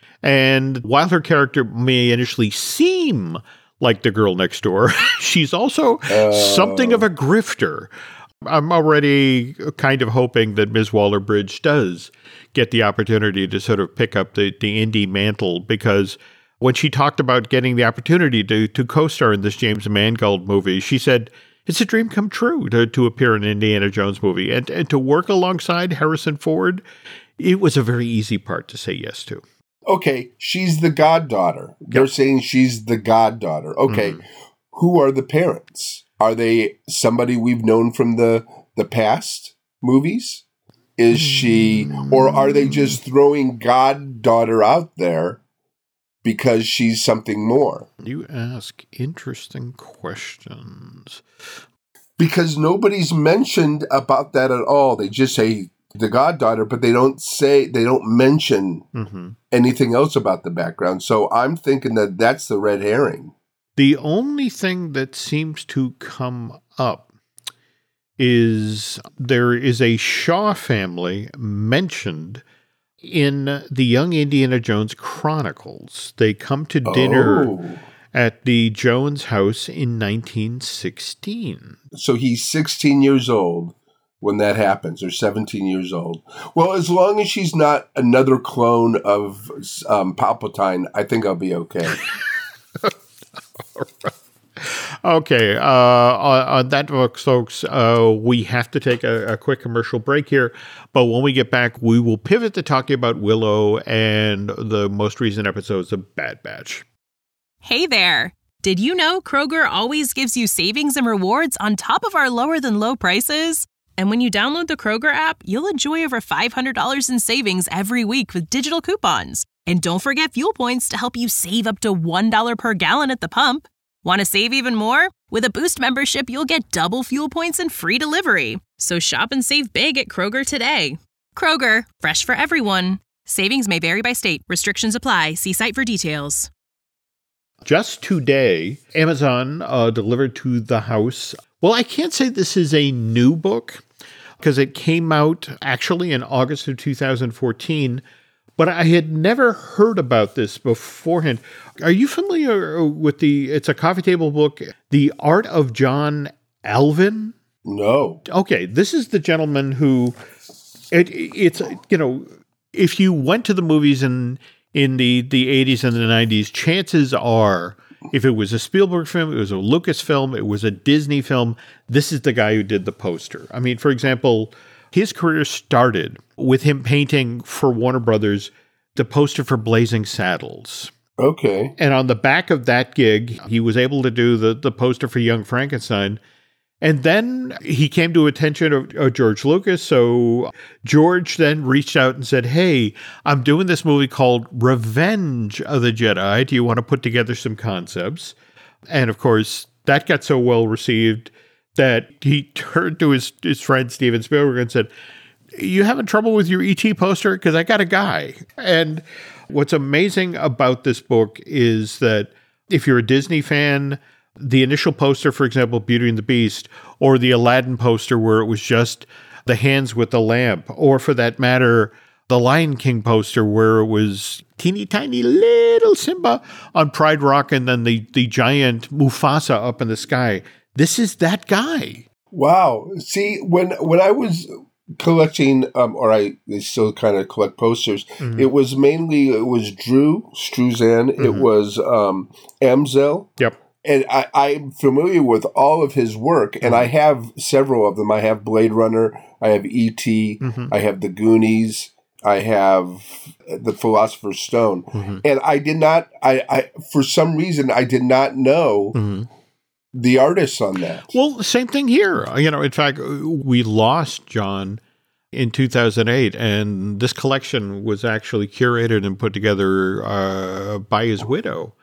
And while her character may initially seem like the girl next door, she's also uh... something of a grifter. I'm already kind of hoping that Miz Waller-Bridge does get the opportunity to sort of pick up the, the indie mantle, because when she talked about getting the opportunity to, to co-star in this James Mangold movie, she said, it's a dream come true to, to appear in an Indiana Jones movie. And, and to work alongside Harrison Ford, it was a very easy part to say yes to. Okay, she's the goddaughter. Yep. They're saying she's the goddaughter. Okay, mm-hmm. Who are the parents? Are they somebody we've known from the, the past movies? Is she, or are they just throwing goddaughter out there because she's something more? You ask interesting questions. Because nobody's mentioned about that at all. They just say the goddaughter, but they don't say, they don't mention mm-hmm. anything else about the background. So I'm thinking that that's the red herring. The only thing that seems to come up is there is a Shaw family mentioned in the Young Indiana Jones Chronicles. They come to dinner oh. at the Jones house in nineteen sixteen. So he's sixteen years old when that happens, or seventeen years old. Well, as long as she's not another clone of um, Palpatine, I think I'll be okay. Okay, uh, on, on that, folks, uh, we have to take a, a quick commercial break here. But when we get back, we will pivot to talking about Willow and the most recent episodes of Bad Batch. Hey there. Did you know Kroger always gives you savings and rewards on top of our lower than low prices? And when you download the Kroger app, you'll enjoy over five hundred dollars in savings every week with digital coupons. And don't forget fuel points to help you save up to one dollar per gallon at the pump. Want to save even more? With a Boost membership, you'll get double fuel points and free delivery. So shop and save big at Kroger today. Kroger, fresh for everyone. Savings may vary by state. Restrictions apply. See site for details. Just today, Amazon uh, delivered to the house. Well, I can't say this is a new book because it came out actually in August of two thousand fourteen. but I had never heard about this beforehand. Are you familiar with the, it's a coffee table book, The Art of John Alvin? No. Okay, this is the gentleman who, it, it's, you know, if you went to the movies in, in the, the eighties and the nineties, chances are, if it was a Spielberg film, it was a Lucas film, it was a Disney film, this is the guy who did the poster. I mean, for example, his career started with him painting for Warner Brothers the poster for Blazing Saddles. Okay. And on the back of that gig, he was able to do the, the poster for Young Frankenstein. And then he came to attention of, of George Lucas. So George then reached out and said, hey, I'm doing this movie called Revenge of the Jedi. Do you want to put together some concepts? And of course, that got so well received that he turned to his, his friend Steven Spielberg and said, you having trouble with your E T poster? Because I got a guy. And what's amazing about this book is that if you're a Disney fan, the initial poster, for example, Beauty and the Beast, or the Aladdin poster where it was just the hands with the lamp, or for that matter, the Lion King poster where it was teeny tiny little Simba on Pride Rock and then the, the giant Mufasa up in the sky. This is that guy. Wow. See, when when I was collecting, um, or I still kind of collect posters, mm-hmm. it was mainly, it was Drew Struzan, mm-hmm. it was um, Amzel. Yep. And I, I'm familiar with all of his work, and I have several of them. I have Blade Runner, I have E T, mm-hmm. I have The Goonies, I have The Philosopher's Stone. Mm-hmm. And I did not, I, I for some reason, I did not know mm-hmm. the artists on that. Well, the same thing here. You know, in fact, we lost John in two thousand eight, and this collection was actually curated and put together uh, by his widow.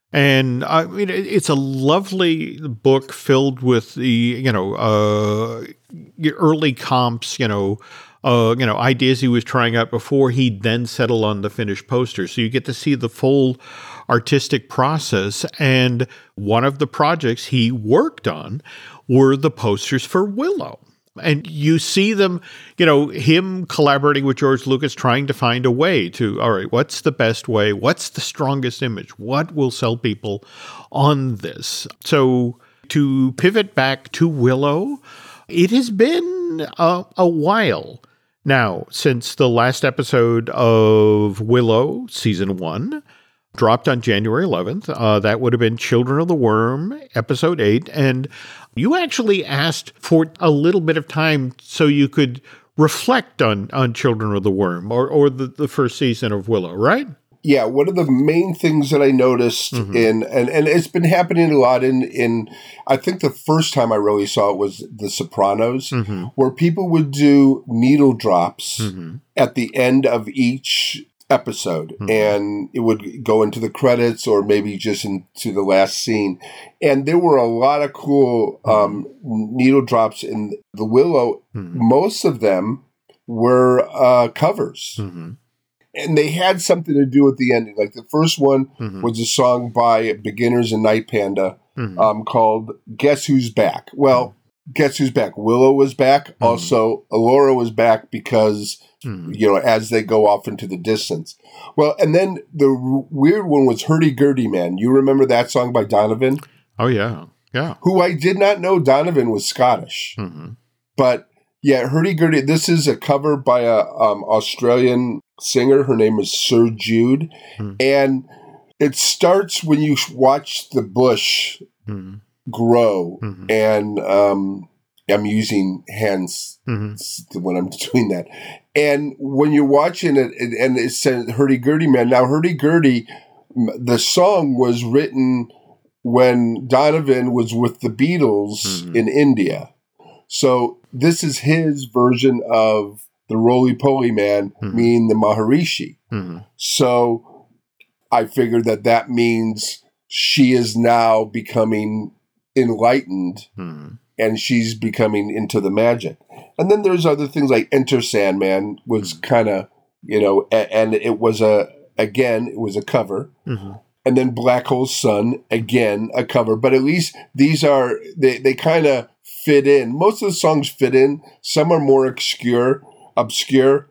And I mean, it's a lovely book filled with the, you know, uh, early comps, you know, uh, you know, ideas he was trying out before he then settled on the finished poster. So you get to see the full artistic process. And one of the projects he worked on were the posters for Willow. And you see them, you know, him collaborating with George Lucas, trying to find a way to, all right, what's the best way? What's the strongest image? What will sell people on this? So to pivot back to Willow, it has been a, a while now since the last episode of Willow, season one, dropped on January eleventh. Uh, that would have been Children of the Worm, episode eight. And you actually asked for a little bit of time so you could reflect on, on Children of the Worm or, or the, the first season of Willow, right? Yeah, one of the main things that I noticed mm-hmm. in, and, and it's been happening a lot in, in, I think the first time I really saw it was The Sopranos, mm-hmm. where people would do needle drops mm-hmm. at the end of each episode, mm-hmm. and it would go into the credits or maybe just into the last scene. And there were a lot of cool um, mm-hmm. needle drops in the Willow. Mm-hmm. Most of them were uh, covers. Mm-hmm. And they had something to do with the ending. Like the first one mm-hmm. was a song by Beginners and Night Panda mm-hmm. um, called Guess Who's Back? Well, mm-hmm. guess who's back? Willow was back. Mm-hmm. Also, Allura was back because, mm-hmm. you know, as they go off into the distance. Well, and then the r- weird one was Hurdy-Gurdy Man. You remember that song by Donovan? Oh, yeah. Yeah. Who I did not know Donovan was Scottish. Mm-hmm. But, yeah, Hurdy-Gurdy, this is a cover by a um, Australian singer. Her name is Sir Jude. Mm-hmm. And it starts when you watch the bush mm-hmm. grow. Mm-hmm. And um, I'm using hands mm-hmm. when I'm doing that. And when you're watching it, and it says Hurdy-Gurdy Man. Now, Hurdy-Gurdy, the song was written when Donovan was with the Beatles mm-hmm. in India. So this is his version of the Roly-Poly Man, mm-hmm. meaning the Maharishi. Mm-hmm. So I figured that that means she is now becoming enlightened mm-hmm. and she's becoming into the magic. And then there's other things like Enter Sandman was mm-hmm. kind of, you know, a, and it was a, again, it was a cover. Mm-hmm. And then Black Hole Sun, again, a cover. But at least these are, they, they kind of fit in. Most of the songs fit in. Some are more obscure, obscure,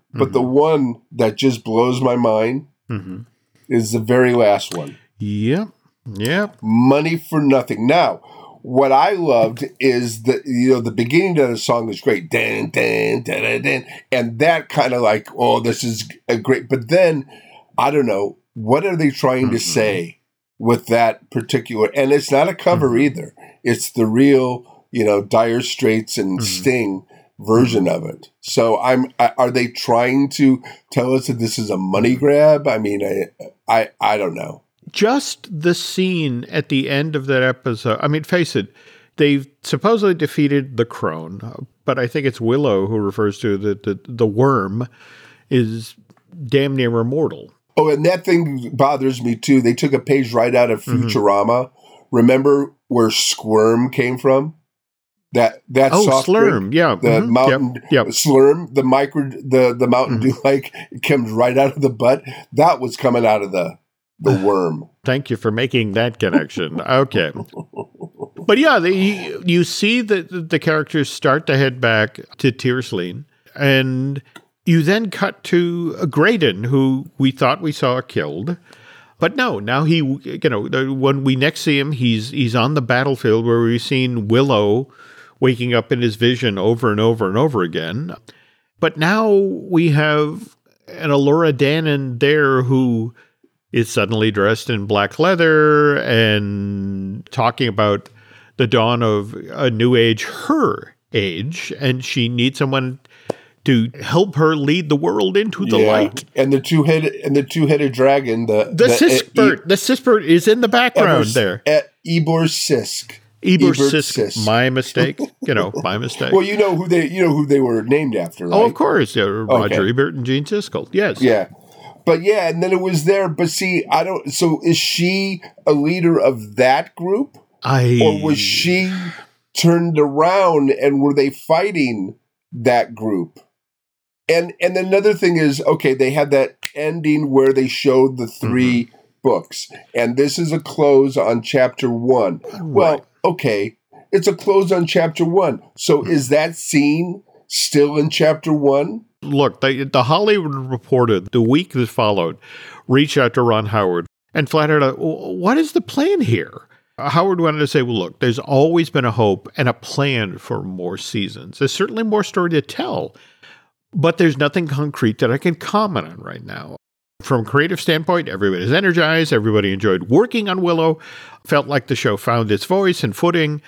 But mm-hmm. the one that just blows my mind mm-hmm. is the very last one. Yep. Yep. Money for Nothing. Now, what I loved is that, you know, the beginning of the song is great. Dan, dan, dan, dan, dan, and that kind of like, oh, this is a great. But then, I don't know, what are they trying mm-hmm. to say with that particular? And it's not a cover mm-hmm. either. It's the real, you know, Dire Straits and mm-hmm. Sting version of it. So I'm. Are they trying to tell us that this is a money grab? I mean, I, I, I don't know. Just the scene at the end of that episode. I mean, face it, they've supposedly defeated the crone, but I think it's Willow who refers to the the, the worm is damn near immortal. Oh, and that thing bothers me too. They took a page right out of Futurama. Mm-hmm. Remember where Squirm came from? That that oh, soft Slurm, drink, yeah, the mm-hmm. mountain yep. Yep. Slurm, the micro, the the Mountain mm-hmm. Dew, like it comes right out of the butt. That was coming out of the the worm. Thank you for making that connection. Okay, but yeah, the, you, you see that the characters start to head back to Tearsleen, and you then cut to Graydon, who we thought we saw killed. But no, now he, you know, when we next see him, he's he's on the battlefield where we've seen Willow waking up in his vision over and over and over again. But now we have an Elora Danan there who is suddenly dressed in black leather and talking about the dawn of a new age, her age, and she needs someone to help her lead the world into the yeah. light. And the two headed and the two headed dragon, the the, the Sispert, e- the Sispert is in the background Eber, there. At Ebor Sisk. Ebor Sisk. Sisk. My mistake. You know, my mistake. Well, you know who they you know who they were named after, right? Oh, of course. Yeah, Roger okay. Ebert and Gene Siskel. Yes. Yeah. But yeah, and then it was there. But see, I don't. So is she a leader of that group? I or was she turned around and were they fighting that group? And and another thing is, okay, they had that ending where they showed the three mm-hmm. books, and this is a close on chapter one. Right. Well, okay, it's a close on chapter one. So mm-hmm. is that scene still in chapter one? Look, they, the Hollywood Reporter, the week that followed, reached out to Ron Howard and flattered out, what is the plan here? Howard wanted to say, well, look, there's always been a hope and a plan for more seasons. There's certainly more story to tell. But there's nothing concrete that I can comment on right now. From a creative standpoint, everybody's energized. Everybody enjoyed working on Willow. Felt like the show found its voice and footing.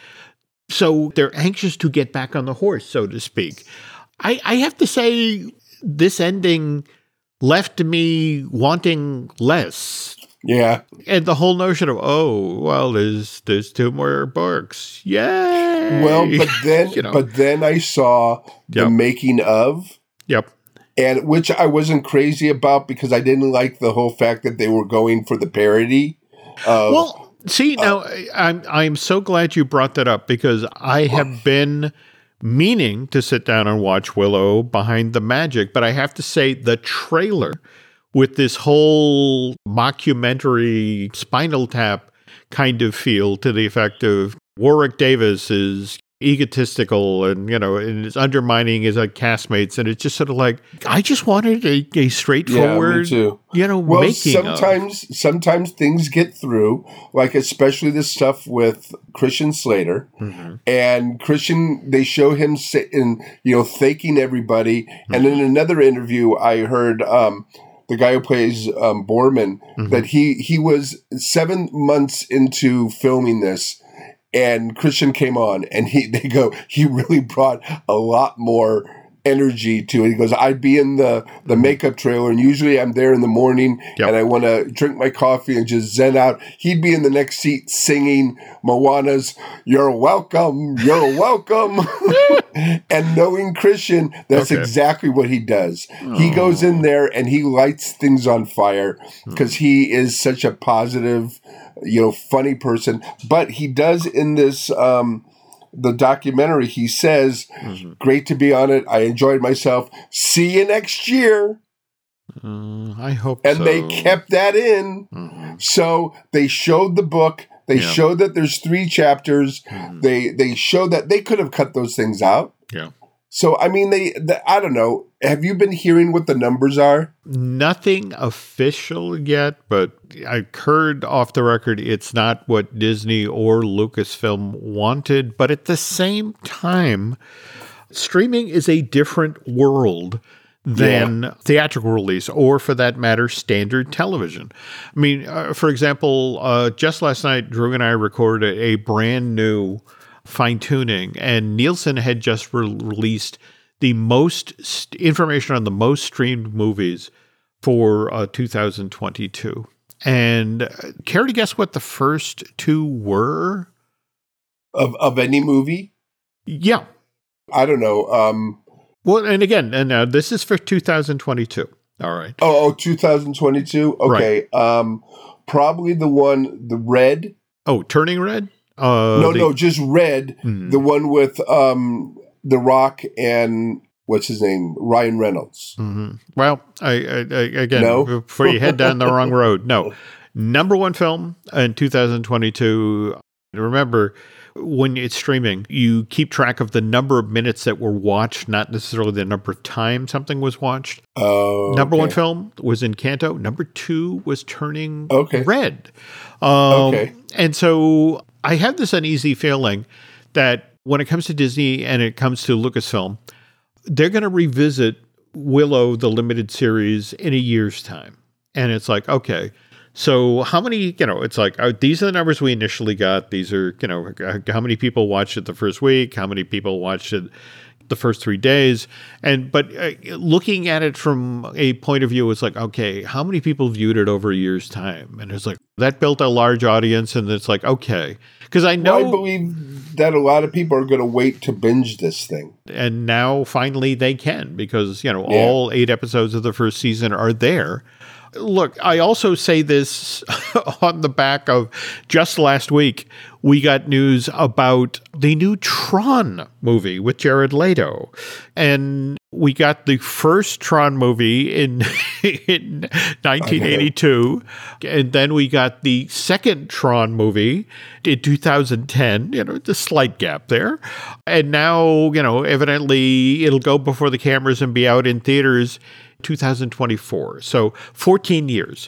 So they're anxious to get back on the horse, so to speak. I, I have to say, this ending left me wanting less. Yeah. And the whole notion of, oh, well, there's there's two more books. Yay! Well, but then, you know. but then I saw the yep. making of. Yep. And which I wasn't crazy about because I didn't like the whole fact that they were going for the parody. Of, well, see, uh, now I'm I'm so glad you brought that up because I have been meaning to sit down and watch Willow Behind the Magic, but I have to say the trailer with this whole mockumentary Spinal Tap kind of feel to the effect of Warwick Davis is egotistical and, you know, and it's undermining his uh, castmates. And it's just sort of like, I just wanted a, a straightforward, yeah, you know, well, making sometimes, of. sometimes things get through, like especially this stuff with Christian Slater. Mm-hmm. And Christian, they show him sitting, you know, thanking everybody. Mm-hmm. And in another interview, I heard um, the guy who plays um, Borman, mm-hmm. that he, he was seven months into filming this. And Christian came on, and he they go, he really brought a lot more energy to it. He goes, I'd be in the, the makeup trailer, and usually I'm there in the morning, yep. and I want to drink my coffee and just zen out. He'd be in the next seat singing Moana's "You're Welcome, You're Welcome." And knowing Christian, that's okay. exactly what he does. Oh. He goes in there, and he lights things on fire because he is such a positive, you know, funny person. But he does in this, um, the documentary, he says, mm-hmm. great to be on it. I enjoyed myself. See you next year. Uh, I hope and so. And they kept that in. Mm-hmm. So they showed the book. They yeah. showed that there's three chapters. Mm-hmm. They they showed that they could have cut those things out. Yeah. So, I mean, they, the, I don't know. Have you been hearing what the numbers are? Nothing official yet, but I heard off the record it's not what Disney or Lucasfilm wanted. But at the same time, streaming is a different world than yeah. theatrical release, or for that matter, standard television. I mean, uh, for example, uh, just last night, Drew and I recorded a brand new fine-tuning, and Nielsen had just re- released the most st- information on the most streamed movies for uh, two thousand twenty-two. And uh, care to guess what the first two were? Of of any movie? Yeah. I don't know. Um, well, and again, and uh, this is for two thousand twenty-two. All right. Oh, oh two thousand twenty-two? Okay. Right. Um, probably the one, the Red. Oh, Turning Red? Uh, no, the, no, just Red. Mm-hmm. The one with um, The Rock and what's his name, Ryan Reynolds. Mm-hmm. Well, I, I, I again, no? before you head down the wrong road, no. Number one film in two thousand twenty-two. Remember, when it's streaming, you keep track of the number of minutes that were watched, not necessarily the number of times something was watched. Oh, number okay. one film was Encanto. Number two was Turning okay. Red. Um, okay. And so I have this uneasy feeling that when it comes to Disney and it comes to Lucasfilm, they're going to revisit Willow, the limited series, in a year's time. And it's like, okay, so how many, you know, it's like, uh, these are the numbers we initially got. These are, you know, how many people watched it the first week? How many people watched it the first three days? And, but uh, looking at it from a point of view, it's like, okay, how many people viewed it over a year's time? And it's like, that built a large audience. And it's like, okay, because I know. Well, I believe that a lot of people are going to wait to binge this thing. And now finally they can, because, you know, yeah. all eight episodes of the first season are there. Look, I also say this on the back of just last week, we got news about the new Tron movie with Jared Leto. And we got the first Tron movie in, in nineteen eighty-two. And then we got the second Tron movie in two thousand ten, you know, the slight gap there. And now, you know, evidently it'll go before the cameras and be out in theaters two thousand twenty-four. So fourteen years.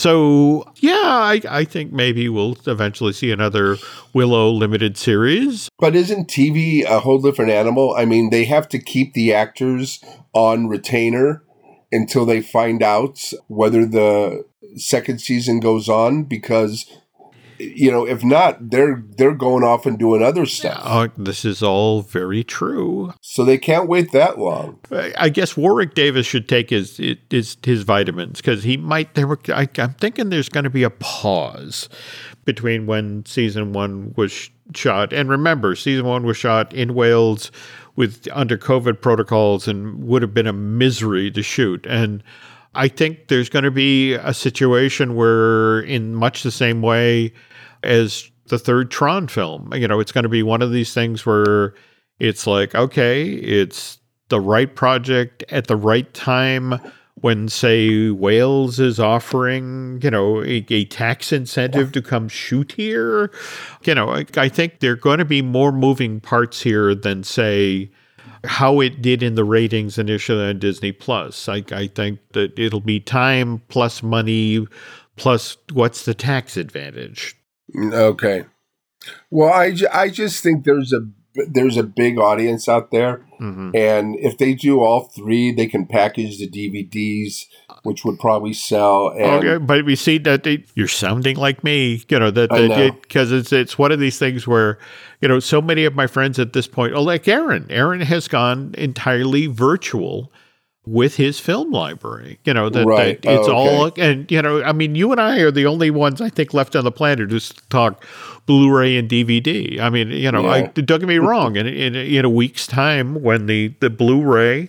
So yeah, I, I think maybe we'll eventually see another Willow limited series. But isn't T V a whole different animal? I mean, they have to keep the actors on retainer until they find out whether the second season goes on, because, you know, if not, they're they're going off and doing other stuff. Uh, this is all very true. So they can't wait that long. I guess Warwick Davis should take his his, his vitamins, because he might. There were. I, I'm thinking there's going to be a pause between when season one was shot. And remember, season one was shot in Wales with under COVID protocols and would have been a misery to shoot. And I think there's going to be a situation where, in much the same way as the third Tron film, you know, it's going to be one of these things where it's like, okay, it's the right project at the right time when, say, Wales is offering, you know, a, a tax incentive to come shoot here. You know, I, I think there are going to be more moving parts here than, say, how it did in the ratings initially on Disney Plus. I, I think that it'll be time plus money plus what's the tax advantage. Okay. Well, I, ju- I just think there's a there's a big audience out there, mm-hmm. and if they do all three, they can package the D V Ds, which would probably sell. And okay, but we see that they, you're sounding like me, you know, that because it, it's it's one of these things where, you know, so many of my friends at this point, oh, like Aaron, Aaron has gone entirely virtual with his film library, you know, that, right. that it's oh, okay. all, and, you know, I mean, you and I are the only ones I think left on the planet who talk Blu-ray and D V D. I mean, you know, yeah. I, don't get me wrong, in, in, in a week's time when the, the Blu-ray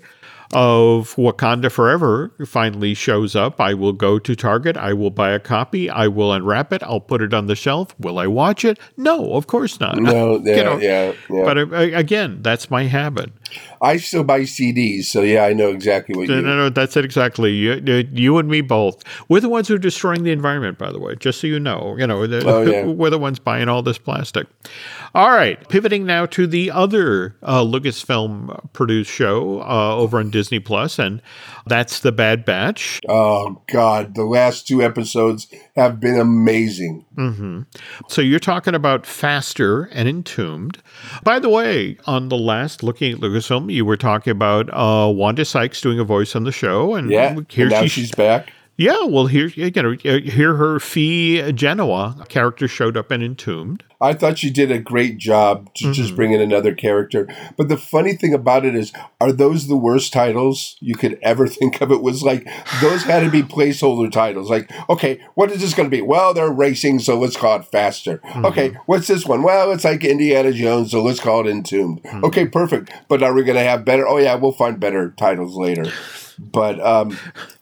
of Wakanda Forever finally shows up, I will go to Target. I will buy a copy. I will unwrap it. I'll put it on the shelf. Will I watch it? No, of course not. No, yeah, you know, yeah, yeah. But uh, again, that's my habit. I still buy C Ds, so yeah, I know exactly what no, you No, no, that's it exactly. You, you and me both. We're the ones who are destroying the environment, by the way, just so you know. You know, the, oh, yeah. We're the ones buying all this plastic. All right, pivoting now to the other uh, Lucasfilm-produced show uh, over on Disney Plus, and that's The Bad Batch. Oh, God, the last two episodes have been amazing. Mm-hmm. So you're talking about Faster and Entombed. By the way, on the last Looking at Lucasfilm, you were talking about uh, Wanda Sykes doing a voice on the show, and yeah, here and now she, she's back. Yeah, well, here you know, here her Fee Genoa character showed up in Entombed. I thought she did a great job to mm-hmm. just bring in another character. But the funny thing about it is, are those the worst titles you could ever think of? It was like, those had to be placeholder titles. Like, okay, what is this going to be? Well, they're racing, so let's call it Faster. Mm-hmm. Okay, what's this one? Well, it's like Indiana Jones, so let's call it Entombed. Mm-hmm. Okay, perfect. But are we going to have better? Oh, yeah, we'll find better titles later. But um,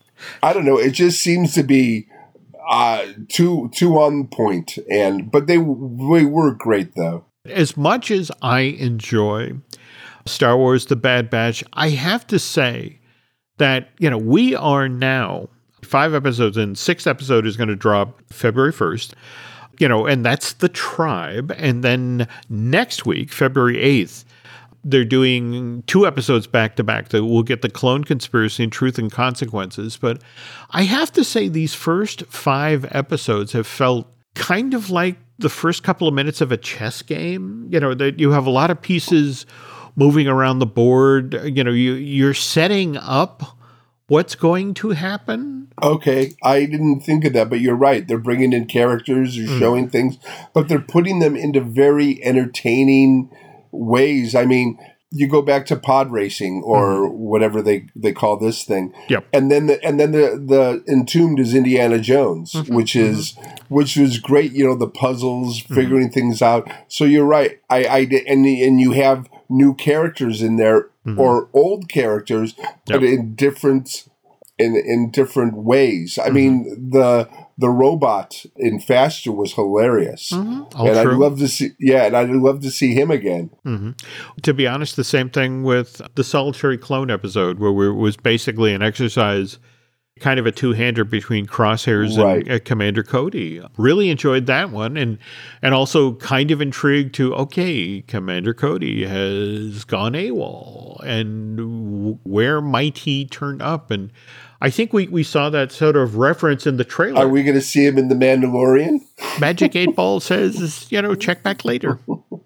I don't know. It just seems to be uh, too too on point. And but they, they were great, though. As much as I enjoy Star Wars The Bad Batch, I have to say that, you know, we are now five episodes in. Sixth episode is going to drop February first. You know, and that's The Tribe. And then next week, February eighth, they're doing two episodes back to back that we'll get the Clone Conspiracy and Truth and Consequences. But I have to say these first five episodes have felt kind of like the first couple of minutes of a chess game. You know, that you have a lot of pieces moving around the board. You know, you, you're setting up what's going to happen. Okay, I didn't think of that, but you're right. They're bringing in characters, they're mm. showing things, but they're putting them into very entertaining ways. I mean, you go back to pod racing or mm. whatever they, they call this thing. Yep. And then the and then the, the Entombed is Indiana Jones, mm-hmm. which is mm-hmm. which was great, you know, the puzzles, figuring mm-hmm. things out. So you're right. I, I and and you have new characters in there mm-hmm. or old characters, but yep. in different in in different ways. I mm-hmm. mean, the The robot in Faster was hilarious, mm-hmm. and true. I'd love to see. Yeah, and I'd love to see him again. Mm-hmm. To be honest, the same thing with the Solitary Clone episode, where it was basically an exercise, kind of a two-hander between Crosshairs right. and uh, Commander Cody. Really enjoyed that one, and and also kind of intrigued to okay, Commander Cody has gone AWOL, and w- where might he turn up? And I think we, we saw that sort of reference in the trailer. Are we going to see him in The Mandalorian? Magic eight Ball says, you know, check back later.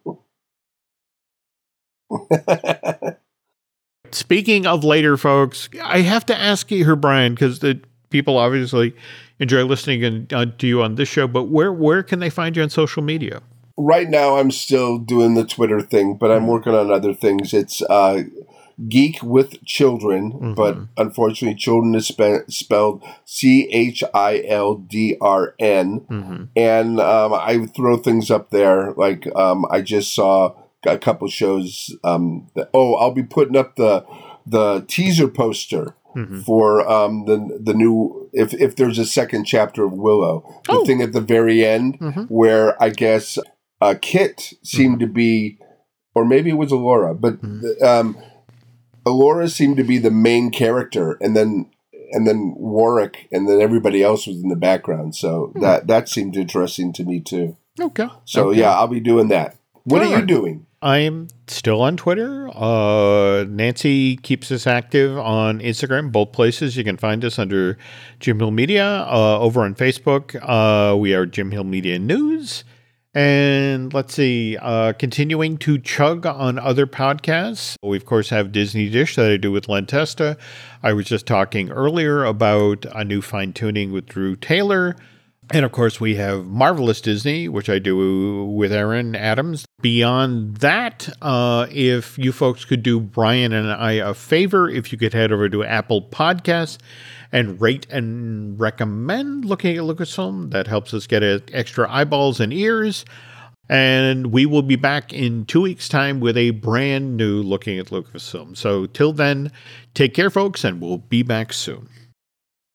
Speaking of later, folks, I have to ask you here, Brian, because the people obviously enjoy listening and, uh, to you on this show, but where, where can they find you on social media? Right now, I'm still doing the Twitter thing, but I'm working on other things. It's uh, Geek with Children, mm-hmm. but unfortunately, children is spe- spelled C H I L D R N. Mm-hmm. And um, I throw things up there. Like um, I just saw a couple shows. Um, that, oh, I'll be putting up the the teaser poster mm-hmm. for um, the the new. If if there's a second chapter of Willow, the oh. thing at the very end mm-hmm. where I guess uh, Kit seemed mm-hmm. to be, or maybe it was Alora, but. Mm-hmm. Um, Alora seemed to be the main character, and then and then Warwick, and then everybody else was in the background. So hmm. that that seemed interesting to me too. Okay. So okay. yeah, I'll be doing that. What All are right. you doing? I'm still on Twitter. Uh, Nancy keeps us active on Instagram, both places. You can find us under Jim Hill Media. Uh, over on Facebook, uh, we are Jim Hill Media News. And let's see, uh, continuing to chug on other podcasts. We, of course, have Disney Dish that I do with Len Testa. I was just talking earlier about a new fine-tuning with Drew Taylor. And, of course, we have Marvelous Disney, which I do with Aaron Adams. Beyond that, uh, if you folks could do Brian and I a favor, if you could head over to Apple Podcasts and rate and recommend Looking at Lucasfilm. That helps us get extra eyeballs and ears. And we will be back in two weeks' time with a brand new Looking at Lucasfilm. So till then, take care, folks, and we'll be back soon.